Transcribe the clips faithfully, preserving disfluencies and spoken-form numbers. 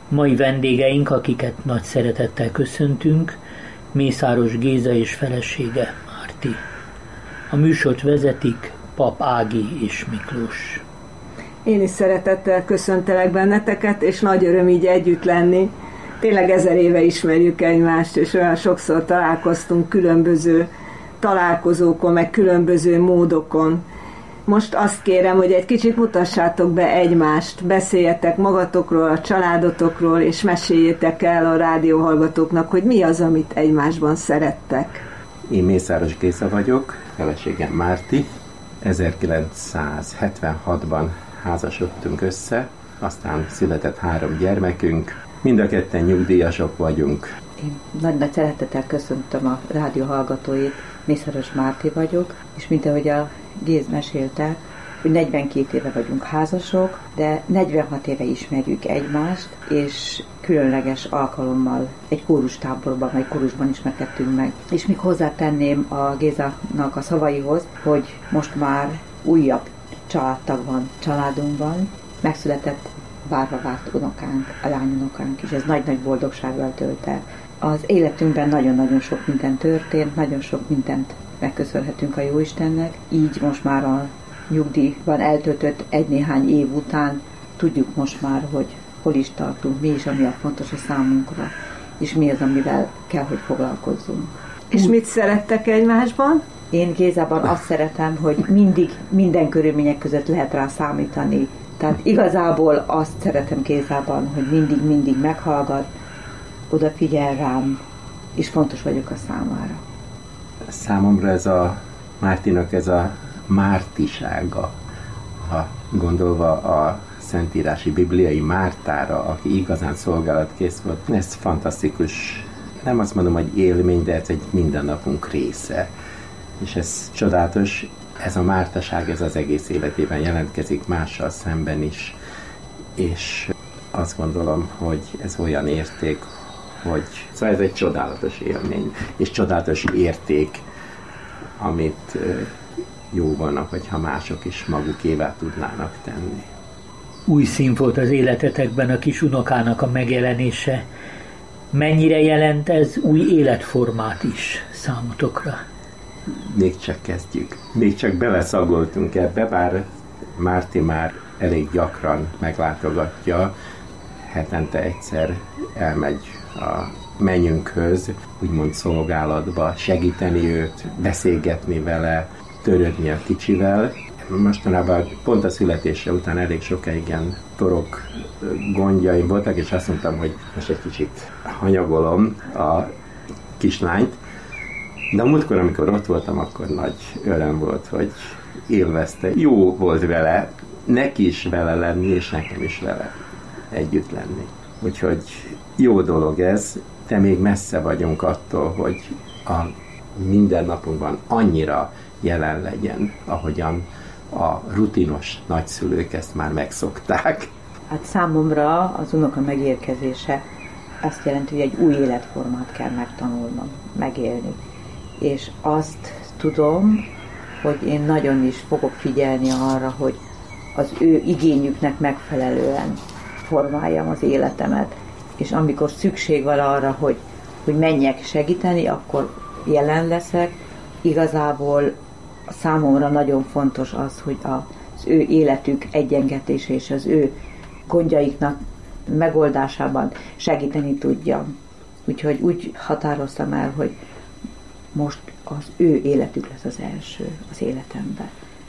Mai vendégeink, akiket nagy szeretettel köszöntünk, Mészáros Géza és felesége Márti. A műsort vezetik Pap Ági és Miklós. Én is szeretettel köszöntelek benneteket, és nagy öröm így együtt lenni. Tényleg ezer éve ismerjük egymást, és olyan sokszor találkoztunk különböző találkozókon, meg különböző módokon. Most azt kérem, hogy egy kicsit mutassátok be egymást, beszéljetek magatokról, a családotokról, és meséljétek el a rádióhallgatóknak, hogy mi az, amit egymásban szerettek. Én Mészáros Géza vagyok, feleségem Márti. ezerkilencszázhetvenhatban házasodtunk össze, aztán született három gyermekünk. Mind a ketten nyugdíjasok vagyunk. Én nagy-nagy szeretettel köszöntöm a rádió hallgatóit, Mészáros Márti vagyok, és mint ahogy a Géz mesélte, hogy negyvenkét éve vagyunk házasok, de negyvenhat éve ismerjük egymást, és különleges alkalommal egy kórustáborban, vagy kórusban ismerkedtünk meg. És még hozzátenném a Gézának a szavaihoz, hogy most már újabb családtag van családunkban, megszületett várva várt unokánk, a lányunokánk, és ez nagy-nagy boldogsággal tölt el. Az életünkben nagyon-nagyon sok minden történt, nagyon sok mindent megköszönhetünk a Jóistennek, így most már a nyugdíjban eltöltött egy-néhány év után tudjuk most már, hogy hol is tartunk, mi is, ami a fontos a számunkra, és mi az, amivel kell, hogy foglalkozzunk. És mit szerettek egymásban? Én Gézában azt szeretem, hogy mindig, minden körülmények között lehet rá számítani. Tehát igazából azt szeretem Gézában, hogy mindig-mindig meghallgat, odafigyel rám, és fontos vagyok a számára. Számomra ez a Mártinak ez a mártisága, ha gondolva a szentírási bibliai Mártára, aki igazán szolgálatkész volt, ez fantasztikus. Nem azt mondom, hogy élmény, de ez egy mindennapunk része. És ez csodálatos, ez a mártaság, ez az egész életében jelentkezik mással szemben is, és azt gondolom, hogy ez olyan érték, hogy szóval ez egy csodálatos élmény, és csodálatos érték, amit jó volna, hogyha mások is magukévá tudnának tenni. Új szín volt az életetekben a kis unokának a megjelenése. Mennyire jelent ez új életformát is számotokra? Még csak kezdjük. Még csak beleszagoltunk ebbe, bár Márti már elég gyakran meglátogatja, hetente egyszer elmegy a mennyünkhöz, úgymond szolgálatba, segíteni őt, beszélgetni vele, törődni a kicsivel. Mostanában pont a születése után elég sokáig ilyen torok gondjaim voltak, és azt mondtam, hogy most egy kicsit hanyagolom a kislányt. De a múltkor, amikor ott voltam, akkor nagy öröm volt, hogy élvezte. Jó volt vele, neki is vele lenni, és nekem is vele együtt lenni. Úgyhogy jó dolog ez, de még messze vagyunk attól, hogy a mindennapunkban annyira jelen legyen, ahogyan a rutinos nagyszülők ezt már megszokták. Hát számomra az unoka megérkezése azt jelenti, hogy egy új életformát kell megtanulnom, megélni. És azt tudom, hogy én nagyon is fogok figyelni arra, hogy az ő igényüknek megfelelően formáljam az életemet, és amikor szükség van arra, hogy, hogy menjek segíteni, akkor jelen leszek. Igazából számomra nagyon fontos az, hogy az ő életük egyengetése és az ő gondjaiknak megoldásában segíteni tudjam. Úgyhogy úgy határoztam el, hogy most az ő életük lesz az első az életemben.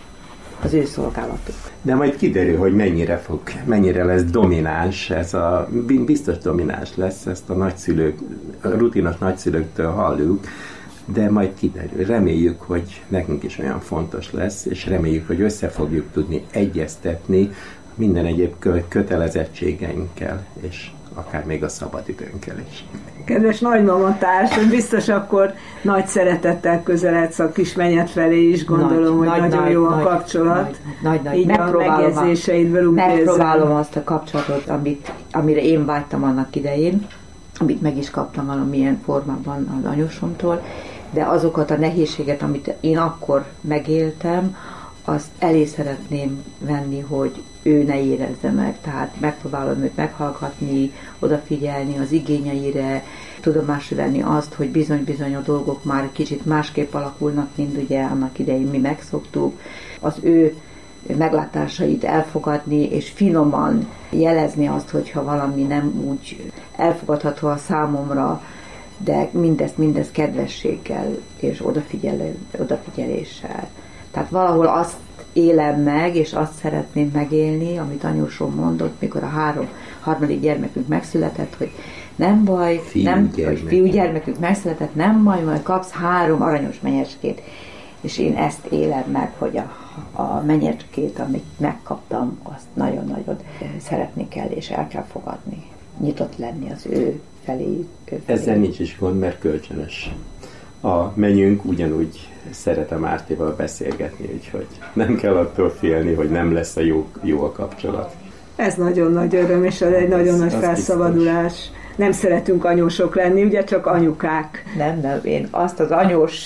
Az ő szolgálatuk. De majd kiderül, hogy mennyire fog, mennyire lesz domináns, ez a, biztos domináns lesz, ezt a nagyszülők, a rutinos nagyszülőktől halljuk, de majd kiderül. Reméljük, hogy nekünk is olyan fontos lesz, és reméljük, hogy össze fogjuk tudni egyeztetni minden egyéb kötelezettségeinkkel, és akár még a szabadidőnkkel is. Kedves nagymamatárs, biztos akkor nagy szeretettel közeledsz a kismenyed felé is, gondolom, nagy, hogy nagy, nagyon nagy, jó a nagy, kapcsolat. Nagy, nagy, így a megjegyzéseidből úgy érzem. Megpróbálom azt a kapcsolatot, amit, amire én vágytam annak idején, amit meg is kaptam valamilyen formában az anyósomtól, de azokat a nehézséget, amit én akkor megéltem, azt elé szeretném venni, hogy ő ne érezze meg, tehát megpróbálom őt meghallgatni, odafigyelni az igényeire, tudomásra venni azt, hogy bizony-bizony a dolgok már kicsit másképp alakulnak, mint ugye annak idején mi megszoktuk. Az ő meglátásait elfogadni, és finoman jelezni azt, hogyha valami nem úgy elfogadható a számomra, de mindezt, mindezt kedvességgel és odafigyelő, odafigyeléssel. Tehát valahol azt élem meg, és azt szeretném megélni, amit anyósom mondott, mikor a három, harmadik gyermekünk megszületett, hogy nem baj, fiú nem, gyermek. hogy fiúgyermekünk megszületett, nem baj, majd kapsz három aranyos menyecskét. És én ezt élem meg, hogy a, a menyecskét, amit megkaptam, azt nagyon-nagyon szeretni kell, és el kell fogadni. Nyitott lenni az ő felé. Ő felé. Ezzel nincs is gond, mert kölcsönös. A menyünk ugyanúgy szeret a Mártéval beszélgetni, úgyhogy nem kell attól félni, hogy nem lesz a jó, jó a kapcsolat. Ez nagyon nagy öröm, és ez egy nagyon az, nagy az felszabadulás. Biztos. Nem szeretünk anyósok lenni, ugye csak anyukák. Nem, nem, én azt az anyós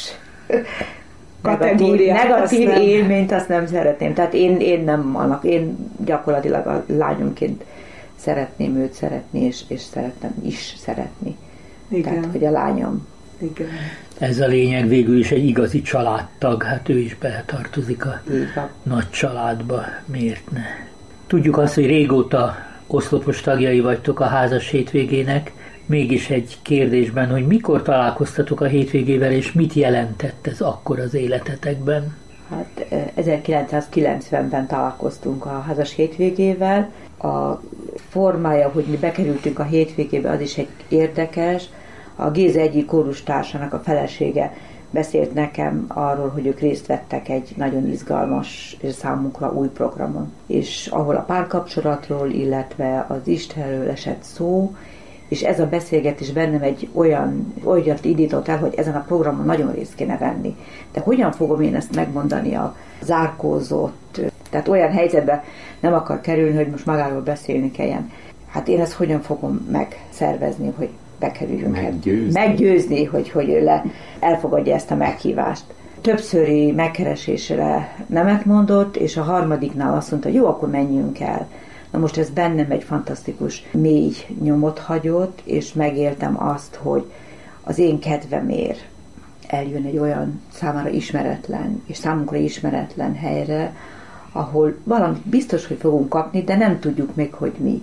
kategóriát, negatív azt nem. élményt azt nem szeretném. Tehát én, én nem annak, én gyakorlatilag a lányomként szeretném őt szeretni, és, és szeretem is szeretni. Igen. Tehát, hogy a lányom. Igen. Ez a lényeg, végül is egy igazi családtag, hát ő is beletartozik a nagy családba, miért ne? Tudjuk azt, hogy régóta oszlopos tagjai vagytok a házas hétvégének, mégis egy kérdésben, hogy mikor találkoztatok a hétvégével, és mit jelentett ez akkor az életetekben? Hát ezerkilencszázkilencvenben találkoztunk a házas hétvégével. A formája, hogy mi bekerültünk a hétvégébe, az is egy érdekes. A Géza egyik kórustársának a felesége beszélt nekem arról, hogy ők részt vettek egy nagyon izgalmas és számunkra új programon, és ahol a párkapcsolatról, illetve az Istenről esett szó, és ez a beszélgetés bennem egy olyan, olyat indított el, hogy ezen a programon nagyon részt kéne venni. De hogyan fogom én ezt megmondani a zárkózott, tehát olyan helyzetbe nem akar kerülni, hogy most magáról beszélni kelljen. Hát én ezt hogyan fogom megszervezni, hogy bekerüljünk. Meggyőzni. Meggyőzni, hogy, hogy ő le elfogadja ezt a meghívást. Többszöri megkeresésre nemet mondott, és a harmadiknál azt mondta, jó, akkor menjünk el. Na most ez bennem egy fantasztikus mély nyomot hagyott, és megéltem azt, hogy az én kedvemért eljön egy olyan számára ismeretlen, és számunkra ismeretlen helyre, ahol valamit biztos, hogy fogunk kapni, de nem tudjuk még, hogy mi.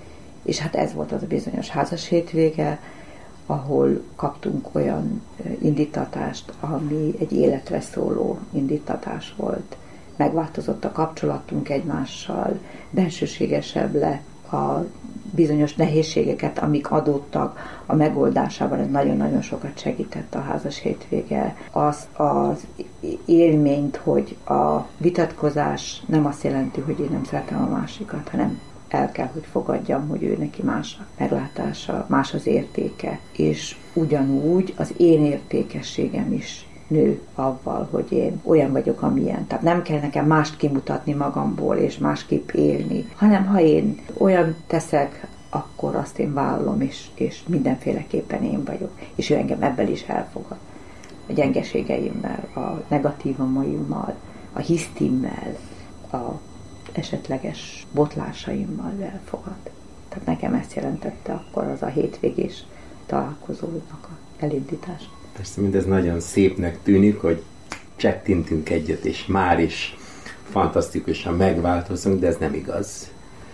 És hát ez volt az a bizonyos házas hétvége, ahol kaptunk olyan indítatást, ami egy életre szóló indítatás volt. Megváltozott a kapcsolatunk egymással, bensőségesebb lett, a bizonyos nehézségeket, amik adódtak a megoldásában, ez nagyon-nagyon sokat segített a házas hétvége. Az, az élményt, hogy a vitatkozás nem azt jelenti, hogy én nem szeretem a másikat, hanem el kell, hogy fogadjam, hogy ő neki más a meglátása, más az értéke. És ugyanúgy az én értékességem is nő avval, hogy én olyan vagyok, amilyen. Tehát nem kell nekem mást kimutatni magamból, és másképp élni, hanem ha én olyan teszek, akkor azt én vállalom, és, és mindenféleképpen én vagyok. És ő engem ebből is elfogad. A gyengeségeimmel, a negatívumaimmal, a hisztimmel, a esetleges botlásaimmal elfogad. Tehát nekem ezt jelentette akkor az a hétvégés találkozónak a elindítása. Persze mindez nagyon szépnek tűnik, hogy csettintünk egyet, és már is fantasztikusan megváltozunk, de ez nem igaz.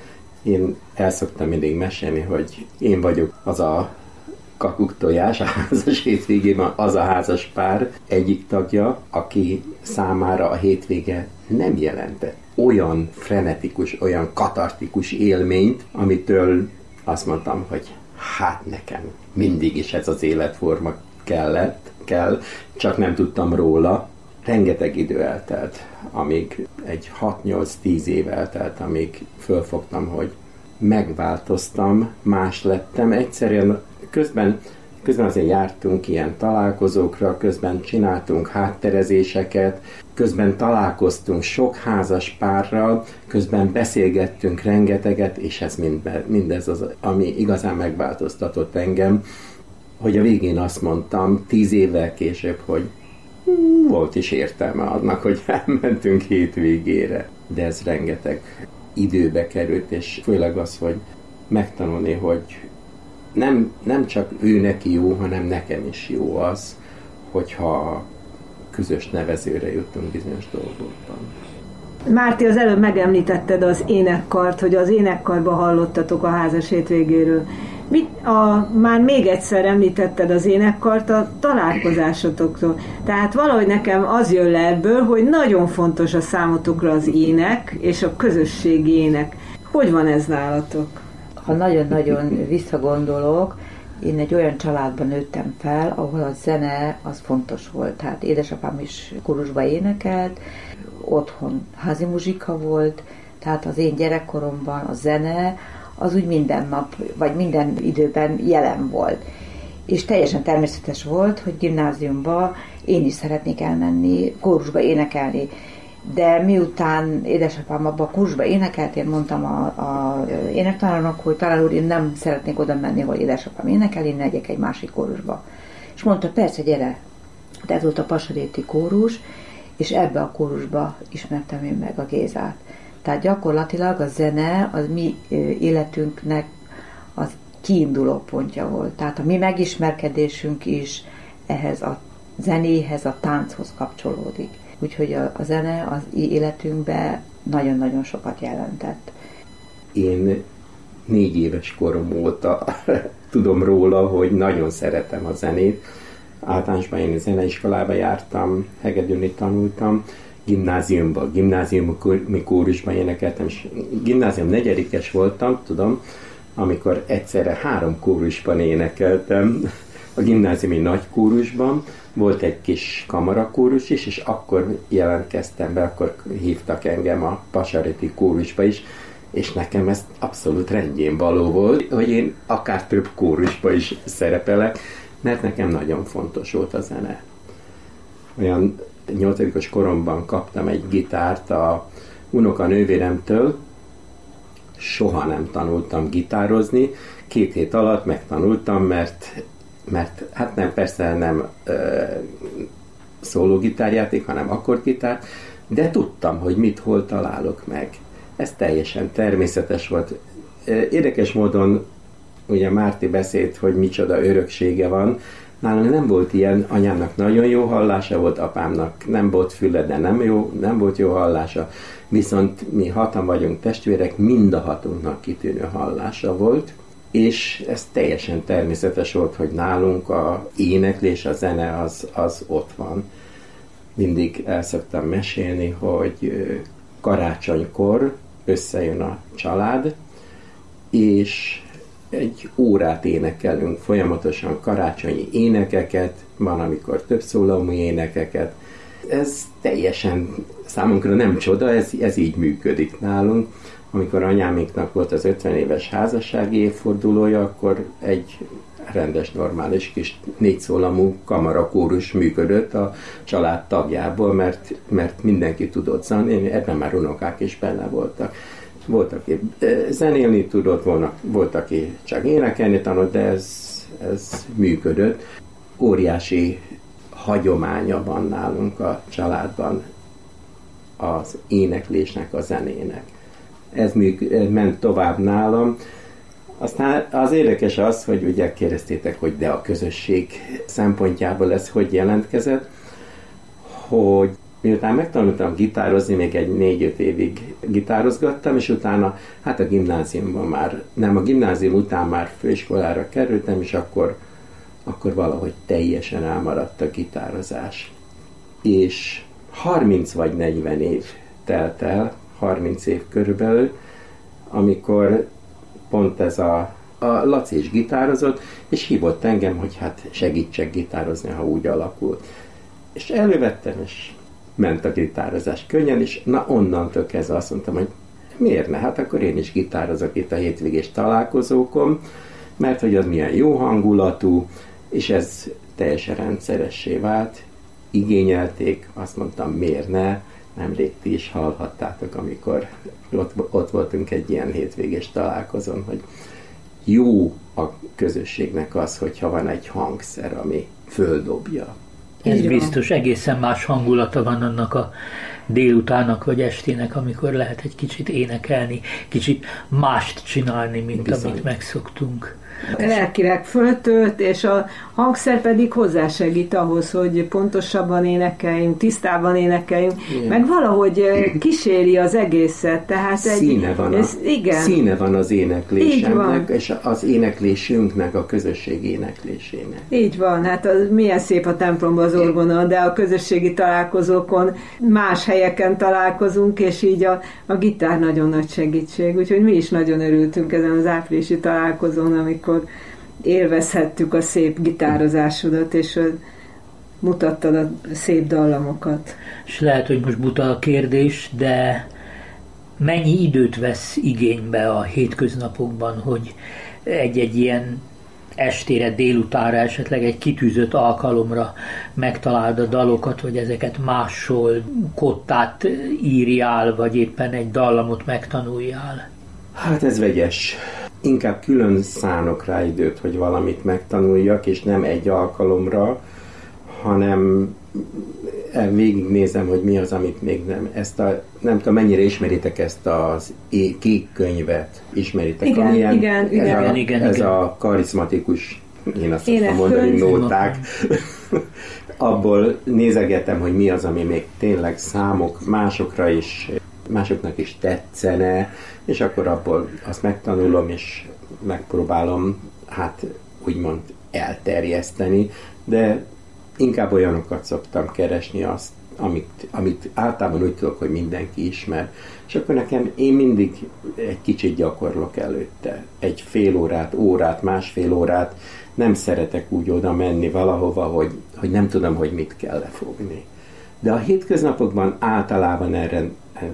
Én el szoktam mindig mesélni, hogy én vagyok az a kakuktojás a házas hétvégében, az a házas pár egyik tagja, aki számára a hétvége nem jelentett olyan frenetikus, olyan katartikus élményt, amitől azt mondtam, hogy hát nekem mindig is ez az életforma kellett, kell, csak nem tudtam róla. Rengeteg idő eltelt, amíg egy hat-nyolc-tíz év eltelt, amíg fölfogtam, hogy megváltoztam, más lettem. Egyszerűen közben, közben azért jártunk ilyen találkozókra, közben csináltunk hátterezéseket, közben találkoztunk sok házas párral, közben beszélgettünk rengeteget, és ez mind, mindez az, ami igazán megváltoztatott engem, hogy a végén azt mondtam, tíz évvel később, hogy hm, volt is értelme annak, hogy elmentünk hétvégére. De ez rengeteg időbe került, és főleg az, hogy megtanulni, hogy nem, nem csak ő neki jó, hanem nekem is jó az, hogyha közös nevezőre jutunk bizonyos dolgokban. Márti, az előbb megemlítetted az énekkart, hogy az énekkarba hallottatok a házas hétvégéről. Mit, a, már még egyszer említetted az énekkart a találkozásotoktól. Tehát valahogy nekem az jön le ebből, hogy nagyon fontos a számotokra az ének és a közösségi ének. Hogy van ez nálatok? Ha nagyon-nagyon visszagondolok, én egy olyan családban nőttem fel, ahol a zene az fontos volt. Tehát édesapám is kórusba énekelt, otthon házi muzsika volt, tehát az én gyerekkoromban a zene az úgy minden nap, vagy minden időben jelen volt. És teljesen természetes volt, hogy gimnáziumba én is szeretnék elmenni, kórusba énekelni. De miután édesapám abban a kórusba énekelt, én mondtam a, a énektanárnak, hogy talán úr, én nem szeretnék oda menni, hogy édesapám énekel, én megyek egy másik kórusba. És mondta, persze, gyere. De ez volt a Pasaréti kórus, és ebbe a kórusba ismertem én meg a Gézát. Tehát gyakorlatilag a zene az mi életünknek az kiinduló pontja volt. Tehát a mi megismerkedésünk is ehhez a zenéhez, a tánchoz kapcsolódik. Úgyhogy a, a zene az életünkben nagyon-nagyon sokat jelentett. Én négy éves korom óta tudom róla, hogy nagyon szeretem a zenét. Általánosban én zeneiskolába jártam, hegedülni tanultam, gimnáziumban, gimnázium kórusban énekeltem, és gimnázium negyedikes voltam, tudom, amikor egyszerre három kórusban énekeltem, a gimnáziumi nagy kórusban, volt egy kis kamarakórus is, és akkor jelentkeztem be, akkor hívtak engem a Pasaréti kórusba is, és nekem ez abszolút rendjén való volt, hogy én akár több kórusba is szerepelek, mert nekem nagyon fontos volt a zene. Olyan nyolcadikos koromban kaptam egy gitárt a unokanővéremtől, soha nem tanultam gitározni, két hét alatt megtanultam, mert, mert hát nem, persze nem ö, szólógitárjáték, hanem akkordgitár, de tudtam, hogy mit, hol találok meg. Ez teljesen természetes volt. Érdekes módon, ugye Márti beszélt, hogy micsoda öröksége van. Nálam nem volt ilyen, anyámnak nagyon jó hallása volt, apámnak nem volt füle, de nem, jó, nem volt jó hallása. Viszont mi hatan vagyunk testvérek, mind a hatunknak kitűnő hallása volt, és ez teljesen természetes volt, hogy nálunk a éneklés, a zene az, az ott van. Mindig el szoktam mesélni, hogy karácsonykor összejön a család, és egy órát énekelünk, folyamatosan karácsonyi énekeket, van, amikor több szólamú énekeket. Ez teljesen számunkra nem csoda, ez, ez így működik nálunk. Amikor anyámiknak volt az ötven éves házassági évfordulója, akkor egy rendes, normális kis négyszólamú kamarakórus működött a család tagjából, mert, mert mindenki tudott zenélni, ebben már unokák is benne voltak. Volt, aki zenélni tudott, volna, volt, aki csak énekelni tanult, de ez, ez működött. Óriási hagyománya van nálunk a családban az éneklésnek, a zenének. Ez műk, ment tovább nálam. Aztán az érdekes az, hogy ugye kérdeztétek, hogy de a közösség szempontjából ez hogy jelentkezett, hogy miután megtanultam gitározni, még egy négy-öt évig gitározgattam, és utána, hát a gimnáziumban már, nem, a gimnázium után már főiskolára kerültem, és akkor, akkor valahogy teljesen elmaradt a gitározás. És harminc vagy negyven év telt el, harminc év körülbelül, amikor pont ez a, a Laci is gitározott, és hívott engem, hogy hát segítsek gitározni, ha úgy alakul. És elővettem, és ment a gitározás könnyen, és na onnantól kezdve azt mondtam, hogy miért ne? Hát akkor én is gitározok itt a hétvégés találkozókon, mert hogy az milyen jó hangulatú, és ez teljesen rendszeressé vált. Igényelték, azt mondtam, miért ne? Nemrég ti is hallhattátok, amikor ott, ott voltunk egy ilyen hétvégés találkozón, hogy jó a közösségnek az, hogyha van egy hangszer, ami földobja. Ez így biztos, van. Egészen más hangulata van annak a délutának vagy estének, amikor lehet egy kicsit énekelni, kicsit mást csinálni, mint Bizony. Amit megszoktunk. Lelkileg föltölt, és a hangszer pedig hozzásegít ahhoz, hogy pontosabban énekeljünk, tisztában énekeljünk, igen. meg valahogy kíséri az egészet. Tehát színe, egy, van a, ez, igen. színe van az éneklésemnek, és az éneklésünknek, a közösség éneklésének. Így van, hát az, milyen szép a templomban az orgona, de a közösségi találkozókon más helyeken találkozunk, és így a, a gitár nagyon nagy segítség. Úgyhogy mi is nagyon örültünk ezen az áprilisi találkozón, amikor élvezhettük a szép gitározásodat, és mutattad a szép dallamokat. És lehet, hogy most buta a kérdés, de mennyi időt vesz igénybe a hétköznapokban, hogy egy-egy ilyen estére, délutánra, esetleg egy kitűzött alkalomra megtaláld a dalokat, vagy ezeket máshol kottát írjál, vagy éppen egy dallamot megtanuljál? Hát ez vegyes. Inkább külön szánok rá időt, hogy valamit megtanuljak, és nem egy alkalomra, hanem végignézem, hogy mi az, amit még nem. Ezt a, nem tudom, mennyire ismeritek ezt az é- kék könyvet. Ismeritek? Igen, amilyen, igen, ez igen. A, igen, ez igen. a karizmatikus, én azt szoktam mondani, nóták. Abból nézegetem, hogy mi az, ami még tényleg számok másokra is, másoknak is tetszene, és akkor abból azt megtanulom, és megpróbálom, hát úgymond elterjeszteni, de inkább olyanokat szoktam keresni, azt, amit, amit általában úgy tudok, hogy mindenki ismer, és akkor nekem én mindig egy kicsit gyakorlok előtte. Egy fél órát, órát, másfél órát nem szeretek úgy oda menni valahova, hogy, hogy nem tudom, hogy mit kell lefogni. De a hétköznapokban általában erre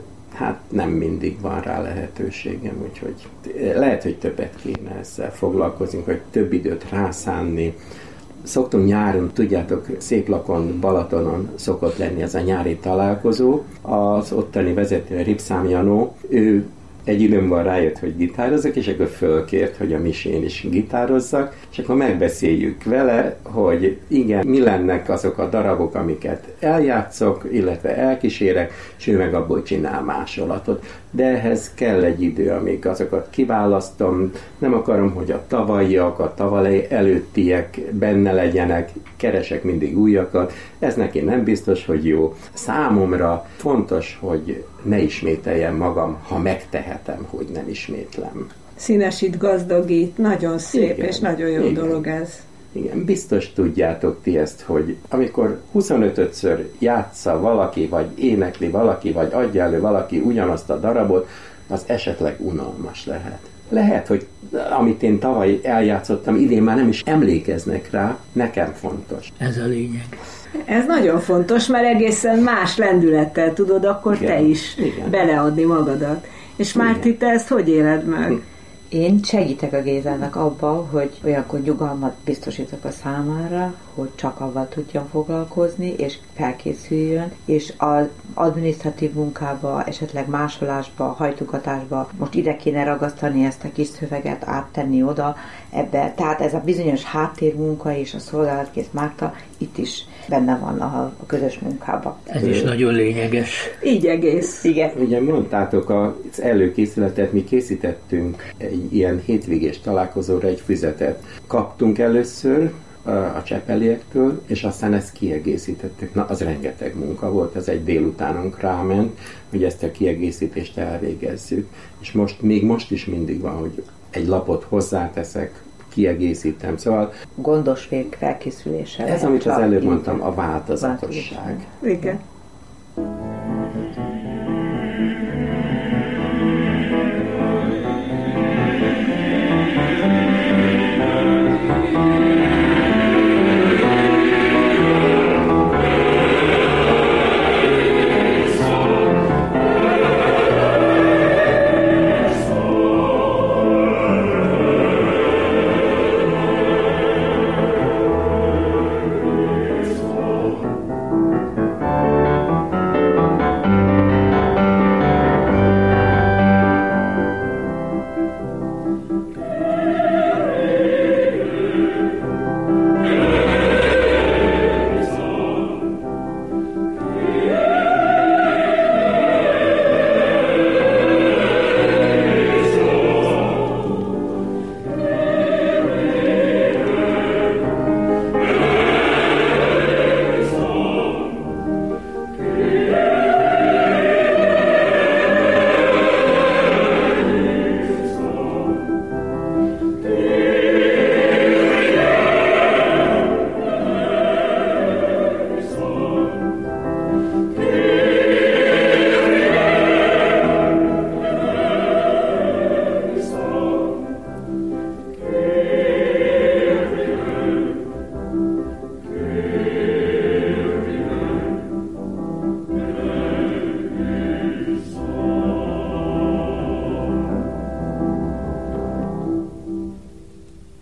hát nem mindig van rá lehetőségem, úgyhogy lehet, hogy többet kéne ezzel foglalkozni, hogy több időt rászánni. Szoktunk nyáron, tudjátok, Széklakon, Balatonon szokott lenni ez a nyári találkozó. Az ottani vezető, Ripszám Janó, ő egy időmben rájött, hogy gitározok, és akkor fölkért, hogy a misén is gitározzak, és akkor megbeszéljük vele, hogy igen, mi lennek azok a darabok, amiket eljátszok, illetve elkísérek, és ő meg abból csinál másolatot. De ehhez kell egy idő, amíg azokat kiválasztom, nem akarom, hogy a tavalyiak, a tavaly előttiek benne legyenek, keresek mindig újakat, ez neki nem biztos, hogy jó. Számomra fontos, hogy ne ismételjem magam, ha megtehetem, hogy nem ismétlem. Színesít, gazdagít, nagyon szép, igen, és nagyon jó igen. dolog ez. Igen, biztos tudjátok ti ezt, hogy amikor huszonötödször játsza valaki, vagy énekli valaki, vagy adja elő valaki ugyanazt a darabot, az esetleg unalmas lehet. Lehet, hogy amit én tavaly eljátszottam, idén már nem is emlékeznek rá, nekem fontos. Ez a lényeg. Ez nagyon fontos, mert egészen más lendülettel tudod akkor igen, te is igen. beleadni magadat. És Márti, te ezt hogy éled meg? Én segítek a Gézának abban, hogy olyankor nyugalmat biztosítok a számára, hogy csak avval tudjon foglalkozni, és felkészüljön, és az adminisztratív munkába, esetleg másolásba, hajtogatásba, most ide kéne ragasztani ezt a kis szöveget, áttenni oda ebbe. Tehát ez a bizonyos háttérmunka és a szolgálatkész Márta itt is benne van a, a közös munkában. Ez is nagyon lényeges. Így egész. Igen. Ugye mondtátok az előkészületet, mi készítettünk egy ilyen hétvégés találkozóra egy füzetet. Kaptunk először a csepeliektől, és aztán ezt kiegészítettük. Na, az rengeteg munka volt, az egy délutánunk ráment, hogy ezt a kiegészítést elvégezzük. És most, még most is mindig van, hogy egy lapot hozzáteszek, kiegészítem, szóval... Gondos vég felkészüléssel. Ez, amit az előbb mondtam, a változatosság. Igen.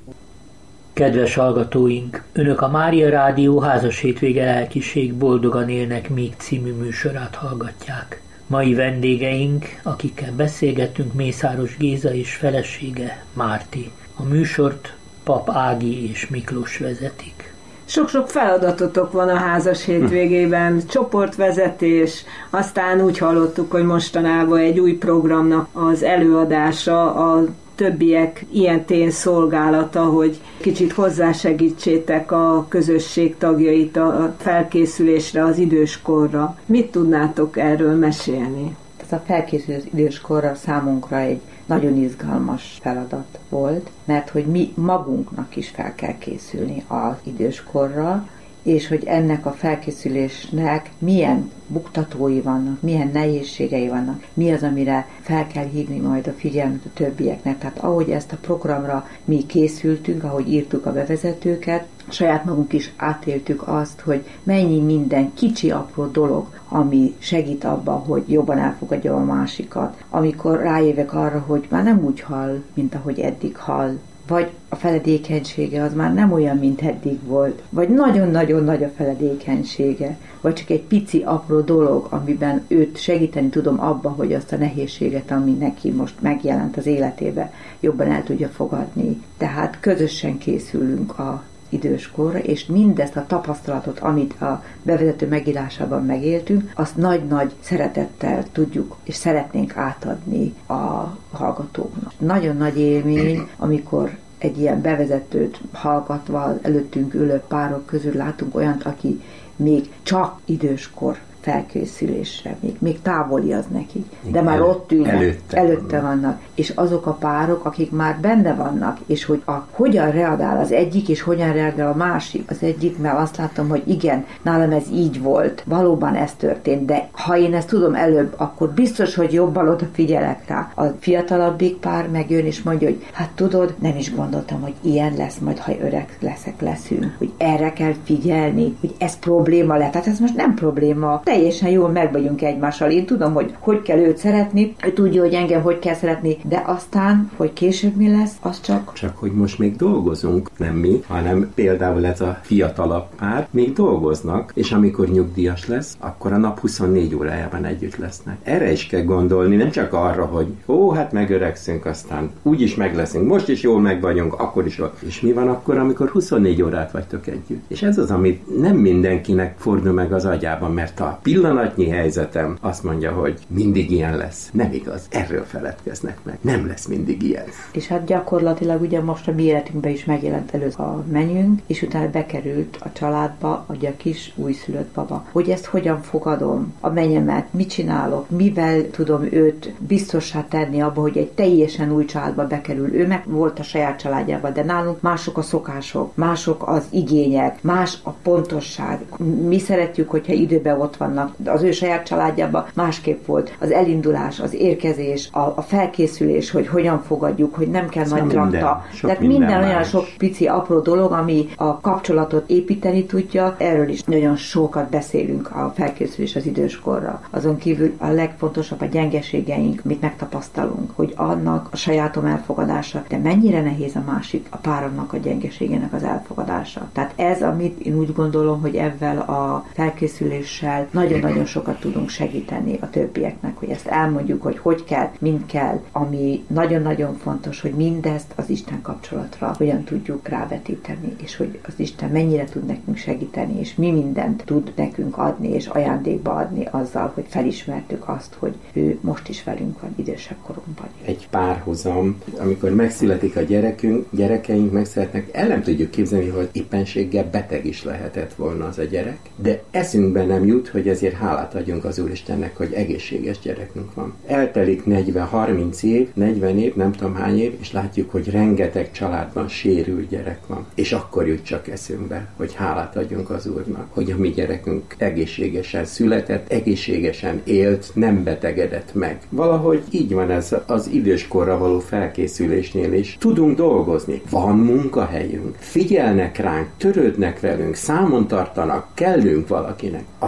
Kedves hallgatóink, Önök a Mária Rádió Házas Hétvége Lelkiség Boldogan Élnek Még című műsorát hallgatják. Mai vendégeink, akikkel beszélgetünk, Mészáros Géza és felesége Márti. A műsort Pap Ági és Miklós vezetik. Sok-sok feladatotok van a házas hétvégében, csoportvezetés, aztán úgy hallottuk, hogy mostanában egy új programnak az előadása, a többiek ilyentén szolgálata, hogy kicsit hozzásegítsétek a közösség tagjait a felkészülésre, az időskorra. Mit tudnátok erről mesélni? Ez a felkészülés időskorra számunkra egy nagyon izgalmas feladat volt, mert hogy mi magunknak is fel kell készülni az időskorra, és hogy ennek a felkészülésnek milyen buktatói vannak, milyen nehézségei vannak, mi az, amire fel kell hívni majd a figyelmet a többieknek. Tehát ahogy ezt a programra mi készültünk, ahogy írtuk a bevezetőket, saját magunk is átéltük azt, hogy mennyi minden kicsi apró dolog, ami segít abban, hogy jobban elfogadja a másikat. Amikor rájövök arra, hogy már nem úgy hall, mint ahogy eddig hall, vagy a feledékenysége az már nem olyan, mint eddig volt, vagy nagyon-nagyon nagy a feledékenysége, vagy csak egy pici apró dolog, amiben őt segíteni tudom abba, hogy azt a nehézséget, ami neki most megjelent az életébe, jobban el tudja fogadni. Tehát közösen készülünk a időskorra, és mindezt a tapasztalatot, amit a bevezető megírásában megéltünk, azt nagy-nagy szeretettel tudjuk, és szeretnénk átadni a hallgatóknak. Nagyon nagy élmény, amikor egy ilyen bevezetőt hallgatva előttünk ülő párok közül látunk olyant, aki még csak időskor felkészülésre, még, még távoli az neki, de már ott ülnek, előtte, előtte vannak, és azok a párok, akik már benne vannak, és hogy a, hogyan reagál az egyik, és hogyan reagál a másik. Az egyik, mert azt látom, hogy igen, nálam ez így volt, valóban ez történt, de ha én ezt tudom előbb, akkor biztos, hogy jobban odafigyelek rá. A fiatalabbik pár megjön, és mondja, hogy hát tudod, nem is gondoltam, hogy ilyen lesz, majd ha öreg leszek, leszünk, hogy erre kell figyelni, hogy ez probléma lett. Tehát ez most nem probléma, teljesen jól meg vagyunk egymással. Én tudom, hogy hogy kell őt szeretni, ő tudja, hogy engem hogy kell szeretni, de aztán, hogy később mi lesz, az csak... Csak, hogy most még dolgozunk, nem mi, hanem például ez a fiatalabb pár még dolgoznak, és amikor nyugdíjas lesz, akkor a nap huszonnégy órájában együtt lesznek. Erre is kell gondolni, nem csak arra, hogy ó, hát megöregszünk, aztán úgyis meg leszünk, most is jól meg vagyunk, akkor is jól. És mi van akkor, amikor huszonnégy órát vagytok együtt? És ez az, amit nem mindenkinek fordul meg az agyában, mert a pillanatnyi helyzetem azt mondja, hogy mindig ilyen lesz. Nem igaz. Erről feledkeznek meg. Nem lesz mindig ilyen. És hát gyakorlatilag ugye most a mi életünkben is megjelent először a menyünk, és utána bekerült a családba, ugye a kis újszülött baba. Hogy ezt hogyan fogadom, a menyemet, mit csinálok, mivel tudom őt biztossá tenni abba, hogy egy teljesen új családba bekerül. Ő meg volt a saját családjában, de nálunk mások a szokások, mások az igények, más a pontosság. Mi szeretjük, hogyha időben ott vannak, az ő saját családjában másképp volt. Az elindulás, az érkezés, a, a felkészülés, hogy hogyan fogadjuk, hogy nem kell szóval nagy trakta. Tehát minden, minden olyan más. Sok pici apró dolog, ami a kapcsolatot építeni tudja. Erről is nagyon sokat beszélünk a felkészülés az időskorra. Azon kívül a legfontosabb a gyengeségeink, mit megtapasztalunk, hogy annak a sajátom elfogadása, de mennyire nehéz a másik, a páromnak a gyengeségének az elfogadása. Tehát ez, amit én úgy gondolom, hogy ezzel a felkészüléssel nagyon-nagyon sokat tudunk segíteni a többieknek, hogy ezt elmondjuk, hogy hogy kell, mind kell, ami nagyon-nagyon fontos, hogy mindezt az Isten kapcsolatra hogyan tudjuk rávetíteni, és hogy az Isten mennyire tud nekünk segíteni, és mi mindent tud nekünk adni, és ajándékba adni azzal, hogy felismertük azt, hogy ő most is velünk van idősebb korunkban. Egy párhuzam, amikor megszületik a gyerekünk, gyerekeink megszületnek, el nem tudjuk képzelni, hogy éppenséggel beteg is lehetett volna az a gyerek, de eszünkbe nem jut, hogy ezért hálát adjunk az Úristennek, hogy egészséges gyerekünk van. Eltelik negyven-harminc év, negyven év, nem tudom hány év, és látjuk, hogy rengeteg családban sérült gyerek van. És akkor jut csak eszünkbe, hogy hálát adjunk az Úrnak, hogy a mi gyerekünk egészségesen született, egészségesen élt, nem betegedett meg. Valahogy így van ez az időskorra való felkészülésnél is. Tudunk dolgozni, van munkahelyünk, figyelnek ránk, törődnek velünk, számon tartanak, kellünk valakinek. Aztán jön a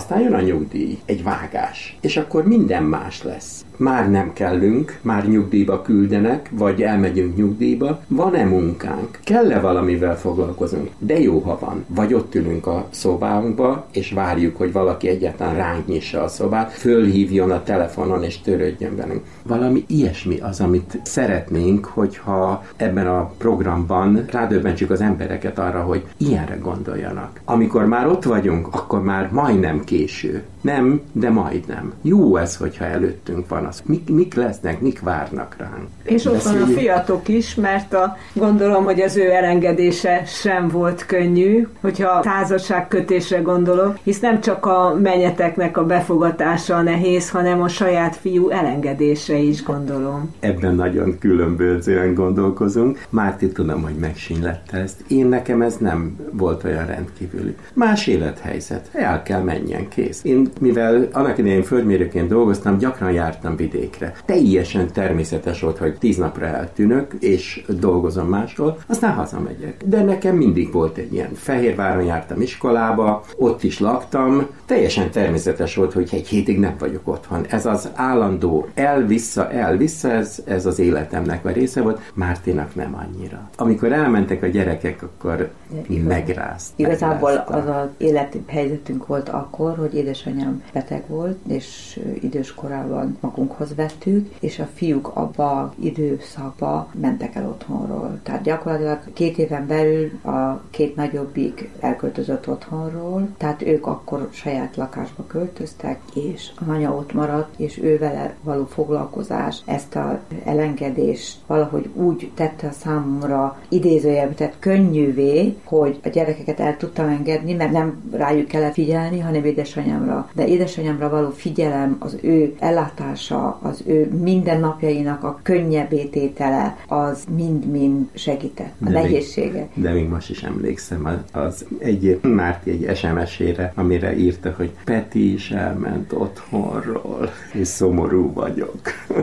nyugdíj, egy vágás, és akkor minden más lesz. Már nem kellünk, már nyugdíjba küldenek, vagy elmegyünk nyugdíjba, van-e munkánk? Kell-e valamivel foglalkozunk? De jó, ha van. Vagy ott ülünk a szobánkba, és várjuk, hogy valaki egyáltalán ránk nyissa a szobát, fölhívjon a telefonon, és törődjön velünk. Valami ilyesmi az, amit szeretnénk, hogyha ebben a programban rádöbbentsük az embereket arra, hogy ilyenre gondoljanak. Amikor már ott vagyunk, akkor már majdnem késő. Nem, de majdnem. Jó ez, hogyha előttünk van az. Mik, mik lesznek, mik várnak ránk. És ott van a fiatok is, mert a, gondolom, hogy az ő elengedése sem volt könnyű, hogyha házasságkötésre gondolok, hisz nem csak a menyeteknek a befogatása nehéz, hanem a saját fiú elengedése is, gondolom. Ebben nagyon különbözően gondolkozunk. Márti, tudom, hogy megsínlette ezt. Én nekem ez nem volt olyan rendkívüli. Más élethelyzet. El kell menjen, kész. Én, mivel annak idején földmérőként dolgoztam, gyakran jártam vidékre. Teljesen természetes volt, hogy tíz napra eltűnök, és dolgozom máshol, aztán hazamegyek. De nekem mindig volt egy ilyen. Fehérváron jártam iskolába, ott is laktam. Teljesen természetes volt, hogy egy hétig nem vagyok otthon. Ez az állandó el-vissza, el-vissza, ez, ez az életemnek a része volt. Mártinak nem annyira. Amikor elmentek a gyerekek, akkor megrázt. Igazából az az élethelyzetünk volt akkor, hogy édesanyám beteg volt, és idős korában magunkhoz vettük, és a fiúk abba időszakba mentek el otthonról. Tehát gyakorlatilag két éven belül a két nagyobbik elköltözött otthonról, tehát ők akkor saját lakásba költöztek, és a anya ott maradt, és ő vele való foglalkozás, ezt az elengedést valahogy úgy tette a számomra idézőjelbe, tehát könnyűvé, hogy a gyerekeket el tudtam engedni, mert nem rájuk kellett figyelni, hanem édesanyámra. De édesanyámra való figyelem, az ő ellátása, az ő mindennapjainak a könnyebbé tétele, az mind-mind segített. A de nehézsége. Még, de még most is emlékszem az egy Márti egy es em es-ére, amire írta, hogy Peti is elment otthonról, és szomorú vagyok.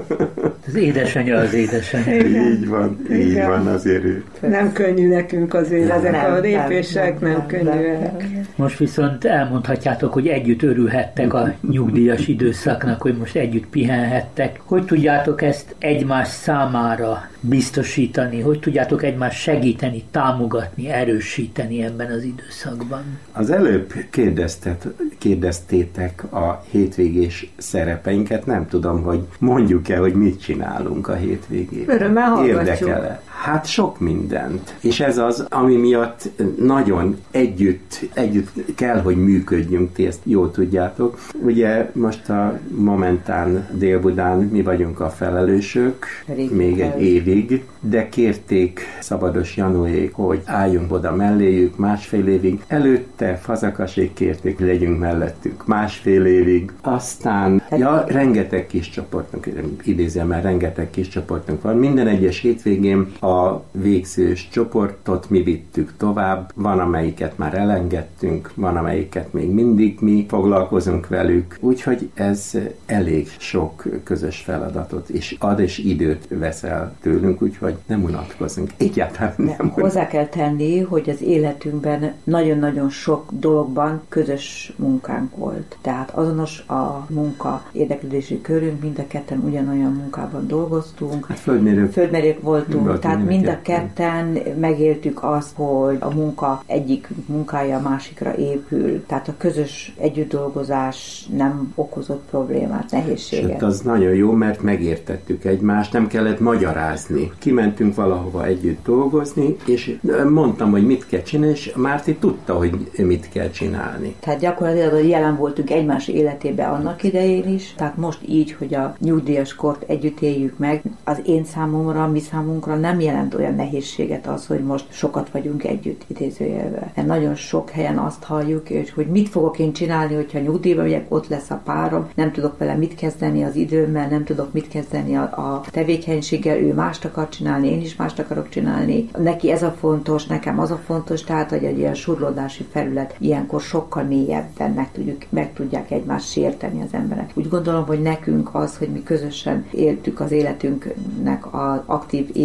Az édesanyja az édesanyja. Így van, így igen. Van azért ő. Nem könnyű nekünk azért, nem, ezek nem, a lépések nem, nem, nem könnyűek. Most viszont elmondhatjátok, hogy együtt örülhettek a nyugdíjas időszaknak, hogy most együtt pihenhettek. Hogy tudjátok ezt egymás számára biztosítani? Hogy tudjátok egymást segíteni, támogatni, erősíteni ebben az időszakban? Az előbb kérdeztet, kérdeztétek a hétvégés szerepeinket, nem tudom, hogy mondjuk-e, hogy mit csinálunk a hétvégében. Örömmel hallgatjuk. Érdekel-e? Hát sok mindent. És ez az, ami miatt nagyon együtt, együtt kell, hogy működjünk, ti ezt jól tudjátok. Ugye most a momentán Dél-Budán mi vagyunk a felelősök, Rég még egy évig, de kérték Szabados Janóék, hogy álljunk oda melléjük másfél évig. Előtte Fazakasék kérték, hogy legyünk mellettük másfél évig. Aztán, ja, rengeteg kis csoportunk, idézem már, rengeteg kis csoportunk van. Minden egyes hétvégén a végzős csoportot mi vittük tovább. Van, amelyiket már elengedtünk, van, amelyiket még mindig mi foglalkozunk velük. Úgyhogy ez elég sok közös feladatot is ad, és időt veszel tőlünk, úgyhogy nem unatkozunk. Egyáltalán nem. nem hozzá kell tenni, hogy az életünkben nagyon-nagyon sok dologban közös munkánk volt. Tehát azonos a munka érdeklődési körünk, mind a ketten ugyanolyan munkában dolgoztunk. Hát földmérők. Földmérők voltunk, volt tehát mind a ketten megéltük azt, hogy a munka egyik munkája a másikra épül. Tehát a közös együttdolgozás nem okozott problémát, nehézséget. Sőt, az nagyon jó, mert megértettük egymást, nem kellett magyarázni. Kimentünk valahova együtt dolgozni, és mondtam, hogy mit kell csinálni, és Márti tudta, hogy mit kell csinálni. Tehát gyakorlatilag jelen voltunk egymás életében annak idején is, tehát most így, hogy a nyugdíjas kort együtt éljük meg, az én számomra, mi számunkra nem jelent olyan nehézséget az, hogy most sokat vagyunk együtt, idézőjelben. Mert nagyon sok helyen azt halljuk, hogy mit fogok én csinálni, hogyha nyugdíjba megyek, ott lesz a párom, nem tudok vele mit kezdeni az időmmel, nem tudok mit kezdeni a, a tevékenységgel, ő mást akar csinálni, én is mást akarok csinálni. Neki ez a fontos, nekem az a fontos, tehát hogy egy ilyen surlódási felület ilyenkor sokkal mélyebben meg, tudjuk, meg tudják egymást sérteni az emberek. Úgy gondolom, hogy nekünk az, hogy mi közösen éltük az életünknek az aktív éveit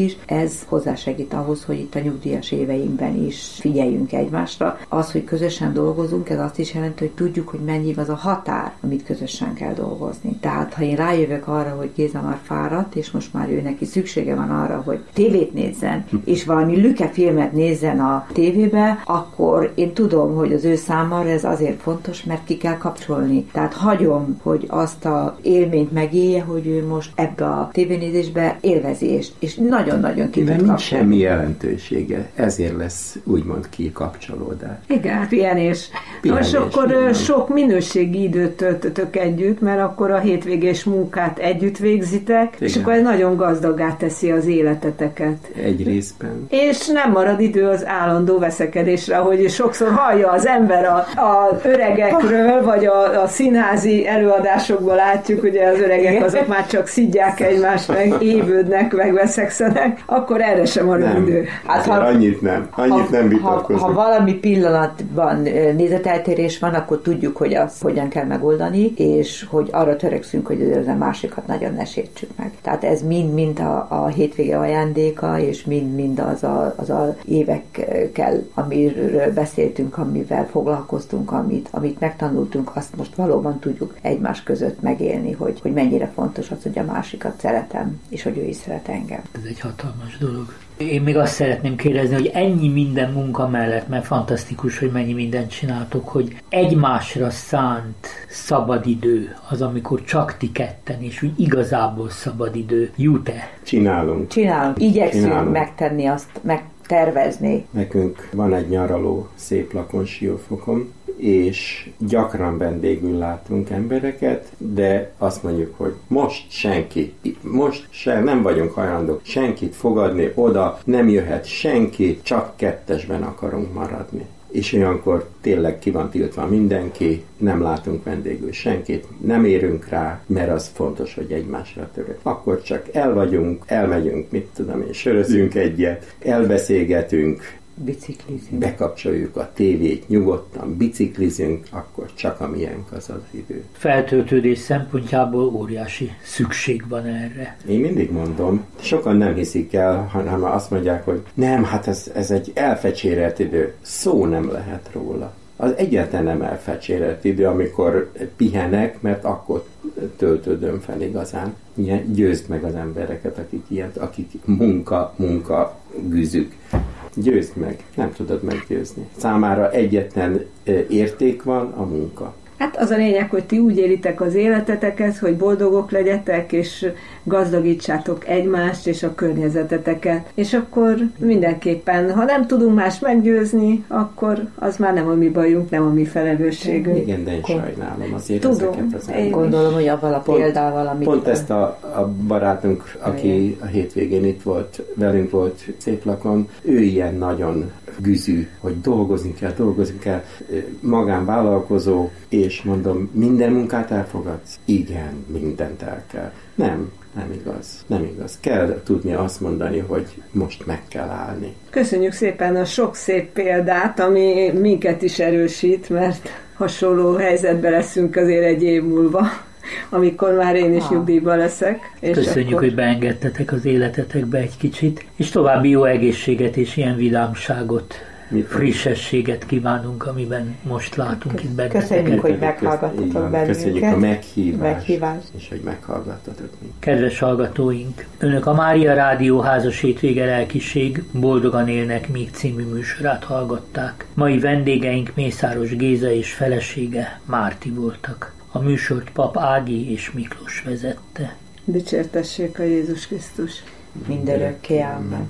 is, ez hozzásegít ahhoz, hogy itt a nyugdíjas éveinkben is figyeljünk egymásra. Az, hogy közösen dolgozunk, ez azt is jelenti, hogy tudjuk, hogy mennyi az a határ, amit közösen kell dolgozni. Tehát, ha én rájövök arra, hogy Géza már fáradt, és most már ő neki szüksége van arra, hogy tévét nézzen, és valami lüke filmet nézzen a tévébe, akkor én tudom, hogy az ő számára ez azért fontos, mert ki kell kapcsolni. Tehát hagyom, hogy azt a élményt megélje, hogy ő most ebbe a tévénézésbe élvezi, és, és nagyon-nagyon ki tud kapcsolni. Nincs semmi jelentősége, ezért lesz úgymond kikapcsolódás. Igen, hát pihenés. Most akkor igen. Sok minőségi időt töltötök együtt, mert akkor a hétvégés munkát együtt végzitek, igen. És akkor ez nagyon gazdaggá teszi az életeteket. Egy részben. És nem marad idő az állandó veszekedésre, ahogy sokszor hallja az ember a, a öregekről, vagy a, a színházi előadásokban látjuk, ugye az öregek azok már csak szidják egymást, meg évődnek, meg veszekszenek, akkor erre sem marad nem. idő. Hát, ha, annyit nem, annyit ha, nem vitatkozunk. Ha, ha valami pillanatban nézeteltérés van, akkor tudjuk, hogy azt hogyan kell megoldani, és hogy arra törekszünk, hogy az a másikat nagyon ne sértsük meg. Tehát ez mind-mind a, a hétvége ajándéka, és mind-mind az a, az a évekkel, amiről beszéltünk, amivel foglalkoztunk, amit, amit megtanultunk, azt most valóban tudjuk egymás között megélni, hogy, hogy mennyire fontos az, hogy a másikat szeretem, és hogy ő is szeret engem. Ez egy hatalmas dolog. Én még azt szeretném kérdezni, hogy ennyi minden munka mellett, mert fantasztikus, hogy mennyi mindent csináltok, hogy egymásra szánt szabadidő az, amikor csak ti ketten, és úgy igazából szabadidő jut-e? Csinálunk. Csinálunk. Igyekszünk Csinálunk. megtenni azt, megtervezni. Nekünk van egy nyaraló szép lakon Siófokon, és gyakran vendégül látunk embereket, de azt mondjuk, hogy most senki, most se nem vagyunk hajlandók senkit fogadni, oda nem jöhet senki, csak kettesben akarunk maradni. És olyankor tényleg ki van tiltva mindenki, nem látunk vendégül senkit, nem érünk rá, mert az fontos, hogy egymásra török. Akkor csak el vagyunk, elmegyünk, mit tudom én, sörözünk egyet, elbeszélgetünk, biciklizünk. Bekapcsoljuk a tévét, nyugodtan biciklizünk, akkor csak amilyenk az az idő. Feltöltődés szempontjából óriási szükség van erre. Én mindig mondom, sokan nem hiszik el, hanem azt mondják, hogy nem, hát ez, ez egy elfecsérelt idő. Szó nem lehet róla. Az egyáltalán nem elfecsérelt idő, amikor pihenek, mert akkor töltődöm fel igazán. Győzd meg az embereket, akik ilyet, akik munka, munka güzük. Győzd meg, nem tudod meggyőzni. Számára egyetlen érték van, a munka. Hát az a lényeg, hogy ti úgy élitek az életeteket, hogy boldogok legyetek, és gazdagítsátok egymást és a környezeteteket. És akkor mindenképpen, ha nem tudunk más meggyőzni, akkor az már nem a mi bajunk, nem a mi felelősségünk. Igen, de én sajnálom azért Tudom, ezeket az embereket. Gondolom, hogy avval a példával, amit... Pont ezt a, a barátunk, aki a hétvégén itt volt, velünk volt Széplakon, ő ilyen nagyon güzű, hogy dolgozni kell, dolgozni kell, magánvállalkozó, és mondom, minden munkát elfogadsz? Igen, mindent el kell. Nem, nem igaz. Nem igaz. Kell tudni azt mondani, hogy most meg kell állni. Köszönjük szépen a sok szép példát, ami minket is erősít, mert hasonló helyzetben leszünk azért egy év múlva, amikor már én is nyugdíjban leszek. És köszönjük, akkor... hogy beengedtetek az életetekbe egy kicsit, és további jó egészséget és ilyen vidámságot, mit frissességet kívánunk, amiben most látunk itt benneteket. Köszönjük, hogy meghallgattatok bennünket. Köszönjük a meghívást, meghívást, és hogy meghallgattatok minket. Kedves hallgatóink, Önök a Mária Rádió házas hétvége lelkiség Boldogan élnek még című műsorát hallgatták. Mai vendégeink Mészáros Géza és felesége Márti voltak. A műsort Pap Ági és Miklós vezette. Dicsértessék a Jézus Krisztus. Mindörökké ámen.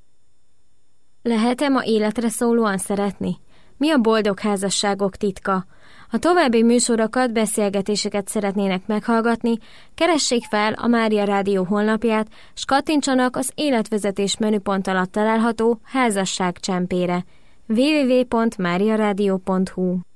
Lehet-e ma életre szólóan szeretni? Mi a boldog házasságok titka? Ha további műsorokat, beszélgetéseket szeretnének meghallgatni, keressék fel a Mária Rádió honlapját, s kattintsanak az életvezetés menüpont alatt található házasság csempére. double-u double-u double-u pont mária rádió pont hu